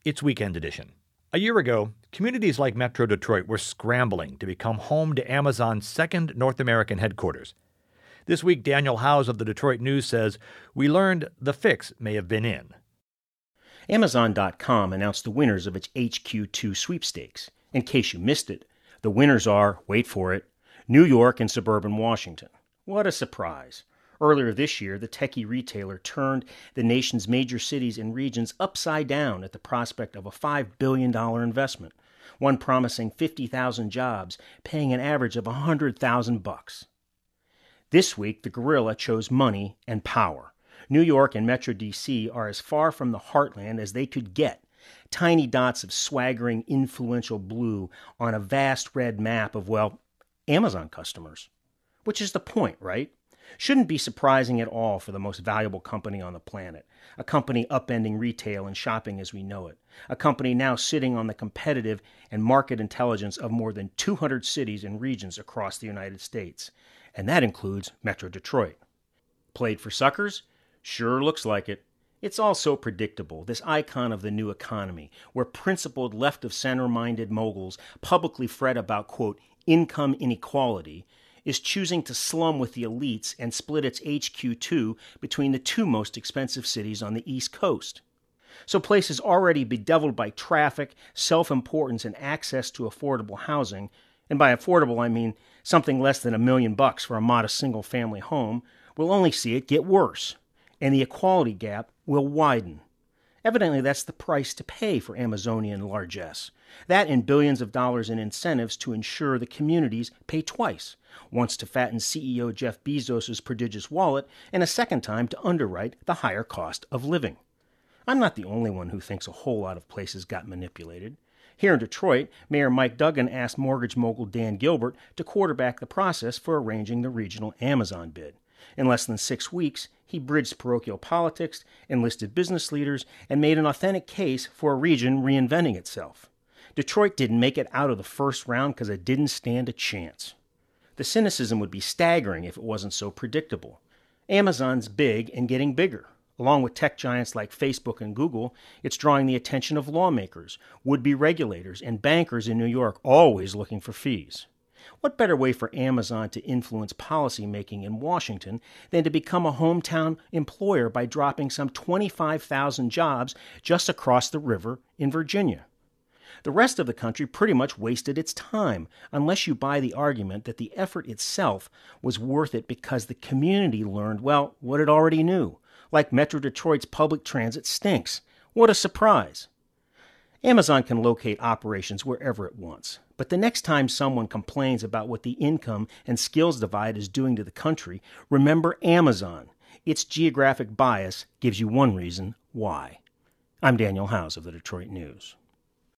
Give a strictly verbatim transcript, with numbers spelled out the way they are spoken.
It's Weekend Edition. A year ago, communities like Metro Detroit were scrambling to become home to Amazon's second North American headquarters. This week, Daniel Howes of the Detroit News says, we learned the fix may have been in. Amazon dot com announced the winners of its H Q two sweepstakes. In case you missed it, the winners are, wait for it, New York and suburban Washington. What a surprise. Earlier this year, the techie retailer turned the nation's major cities and regions upside down at the prospect of a five billion dollars investment, one promising fifty thousand jobs, paying an average of one hundred thousand bucks. This week, the gorilla chose money and power. New York and Metro D C are as far from the heartland as they could get, tiny dots of swaggering, influential blue on a vast red map of, well, Amazon customers. Which is the point, right? Shouldn't be surprising at all for the most valuable company on the planet, a company upending retail and shopping as we know it, a company now sitting on the competitive and market intelligence of more than two hundred cities and regions across the United States, and that includes Metro Detroit. Played for suckers? Sure looks like it. It's all so predictable, this icon of the new economy, where principled left-of-center-minded moguls publicly fret about, quote, income inequality, is choosing to slum with the elites and split its H Q two between the two most expensive cities on the East Coast. So places already bedeviled by traffic, self-importance, and access to affordable housing, and by affordable I mean something less than a million bucks for a modest single-family home, will only see it get worse, and the equality gap will widen. Evidently, that's the price to pay for Amazonian largesse. That and billions of dollars in incentives to ensure the communities pay twice, once to fatten C E O Jeff Bezos' prodigious wallet, and a second time to underwrite the higher cost of living. I'm not the only one who thinks a whole lot of places got manipulated. Here in Detroit, Mayor Mike Duggan asked mortgage mogul Dan Gilbert to quarterback the process for arranging the regional Amazon bid. In less than six weeks, he bridged parochial politics, enlisted business leaders, and made an authentic case for a region reinventing itself. Detroit didn't make it out of the first round because it didn't stand a chance. The cynicism would be staggering if it wasn't so predictable. Amazon's big and getting bigger. Along with tech giants like Facebook and Google, it's drawing the attention of lawmakers, would-be regulators, and bankers in New York, always looking for fees. What better way for Amazon to influence policymaking in Washington than to become a hometown employer by dropping some twenty-five thousand jobs just across the river in Virginia? The rest of the country pretty much wasted its time, unless you buy the argument that the effort itself was worth it because the community learned, well, what it already knew, like Metro Detroit's public transit stinks. What a surprise! Amazon can locate operations wherever it wants, but the next time someone complains about what the income and skills divide is doing to the country, remember Amazon. Its geographic bias gives you one reason why. I'm Daniel Howes of the Detroit News.